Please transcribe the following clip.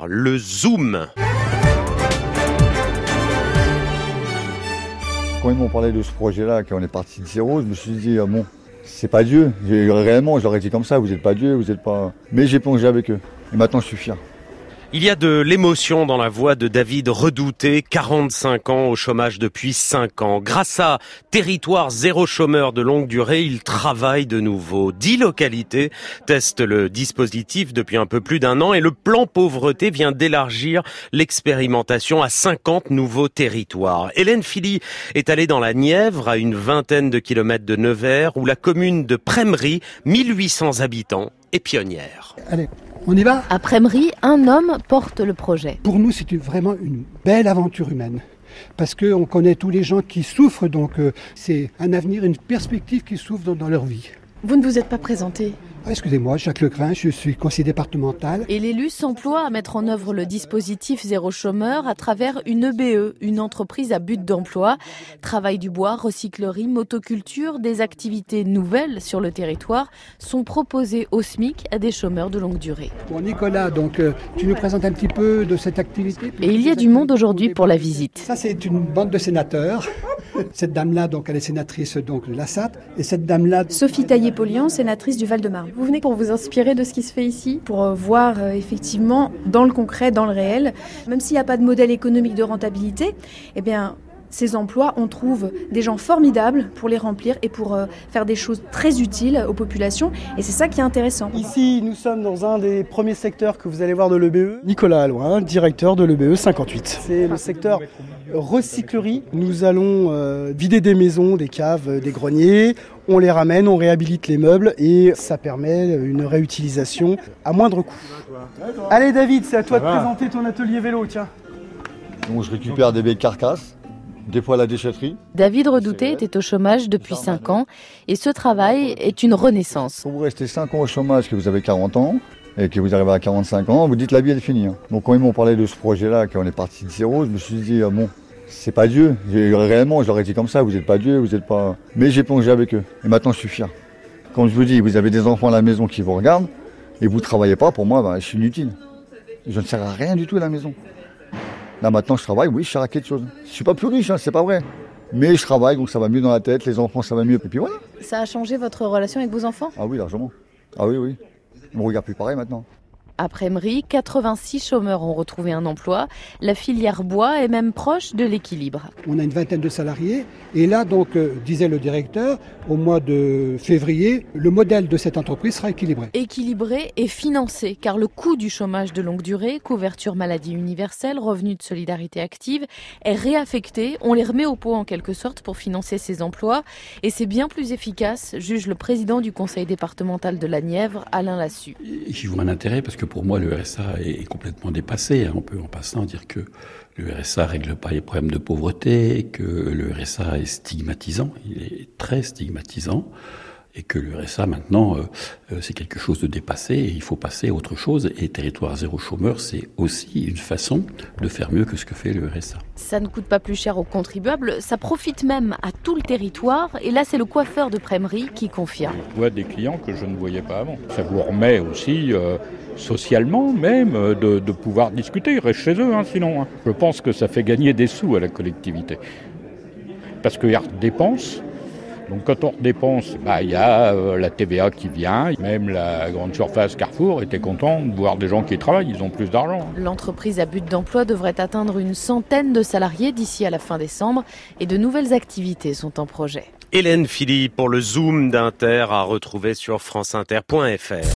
le Zoom. Quand ils m'ont parlé de ce projet-là, qu'on est parti de zéro, je me suis dit, bon, c'est pas Dieu. Réellement, j'aurais dit comme ça, vous n'êtes pas Dieu, vous n'êtes pas... Mais j'ai plongé avec eux. Et maintenant, je suis fier. Il y a de l'émotion dans la voix de David Redouté, 45 ans au chômage depuis 5 ans. Grâce à Territoire zéro chômeur de longue durée, il travaille de nouveau. 10 localités testent le dispositif depuis un peu plus d'un an et le plan pauvreté vient d'élargir l'expérimentation à 50 nouveaux territoires. Hélène Philly est allée dans la Nièvre, à une vingtaine de kilomètres de Nevers, où la commune de Prémery, 1800 habitants, est pionnière. Allez. On y va ? À Prémery, un homme porte le projet. Pour nous, c'est vraiment une belle aventure humaine. Parce qu'on connaît tous les gens qui souffrent, donc c'est un avenir, une perspective qui s'ouvre dans leur vie. Vous ne vous êtes pas présenté ? Excusez-moi, Jacques Lecrin, je suis conseiller départemental. Et l'élu s'emploie à mettre en œuvre le dispositif zéro chômeur à travers une EBE, une entreprise à but d'emploi. Travail du bois, recyclerie, motoculture, des activités nouvelles sur le territoire sont proposées au SMIC à des chômeurs de longue durée. Bon, Nicolas, donc tu nous présentes un petit peu de cette activité ? Et il y a du monde aujourd'hui pour la visite. Ça, c'est une bande de sénateurs. Cette dame-là, donc, elle est sénatrice donc, de la SAT. Et cette dame-là... Sophie Taillé-Polian, sénatrice du Val-de-Marne. Vous venez pour vous inspirer de ce qui se fait ici, pour voir effectivement dans le concret, dans le réel. Même s'il n'y a pas de modèle économique de rentabilité, eh bien, ces emplois, on trouve des gens formidables pour les remplir et pour faire des choses très utiles aux populations. Et c'est ça qui est intéressant. Ici, nous sommes dans un des premiers secteurs que vous allez voir de l'EBE. Nicolas Alloin, directeur de l'EBE 58. C'est le secteur recyclerie. Nous allons vider des maisons, des caves, des greniers. On les ramène, on réhabilite les meubles et ça permet une réutilisation à moindre coût. Allez David, c'est à toi de présenter ton atelier vélo, tiens. Donc je récupère des baies carcasses. Des fois à la déchetterie. David Redouté était au chômage depuis 5 ans et ce travail est une renaissance. Quand vous restez 5 ans au chômage, que vous avez 40 ans et que vous arrivez à 45 ans, vous dites la vie elle est finie. Donc quand ils m'ont parlé de ce projet-là, qu'on est parti de zéro, je me suis dit, bon, c'est pas Dieu. Réellement, j'aurais dit comme ça, vous n'êtes pas Dieu, vous n'êtes pas... Mais j'ai plongé avec eux et maintenant je suis fier. Comme je vous dis, vous avez des enfants à la maison qui vous regardent et vous ne travaillez pas, pour moi, je suis inutile. Je ne sers à rien du tout à la maison. Là maintenant je travaille, oui je sers à quelque chose. Je suis pas plus riche, c'est pas vrai. Mais je travaille donc ça va mieux dans la tête, les enfants ça va mieux et puis voilà. Ça a changé votre relation avec vos enfants ? Ah oui largement. Ah oui. On me regarde plus pareil maintenant. À Prémery, 86 chômeurs ont retrouvé un emploi. La filière bois est même proche de l'équilibre. On a une vingtaine de salariés. Et là, donc, disait le directeur, au mois de février, le modèle de cette entreprise sera équilibré. Équilibré et financé, car le coût du chômage de longue durée, couverture maladie universelle, revenu de solidarité active, est réaffecté. On les remet au pot en quelque sorte pour financer ces emplois. Et c'est bien plus efficace, juge le président du conseil départemental de la Nièvre, Alain Lassus. J'y vois un intérêt parce que pour moi, le RSA est complètement dépassé. On peut en passant dire que le RSA règle pas les problèmes de pauvreté, que le RSA est stigmatisant, il est très stigmatisant, et que le RSA maintenant, c'est quelque chose de dépassé, et il faut passer à autre chose. Et Territoire zéro chômeur, c'est aussi une façon de faire mieux que ce que fait le RSA. Ça ne coûte pas plus cher aux contribuables, ça profite même à tout le territoire. Et là, c'est le coiffeur de Prémery qui confirme. Je vois des clients que je ne voyais pas avant. Ça vous remet aussi... socialement même, de pouvoir discuter. Ils restent chez eux, sinon. Je pense que ça fait gagner des sous à la collectivité. Parce qu'il y a dépenses. Donc quand on dépense, il y a la TVA qui vient. Même la grande surface Carrefour était content de voir des gens qui travaillent. Ils ont plus d'argent. L'entreprise à but d'emploi devrait atteindre une centaine de salariés d'ici à la fin décembre. Et de nouvelles activités sont en projet. Hélène Philly pour le Zoom d'Inter à retrouver sur franceinter.fr.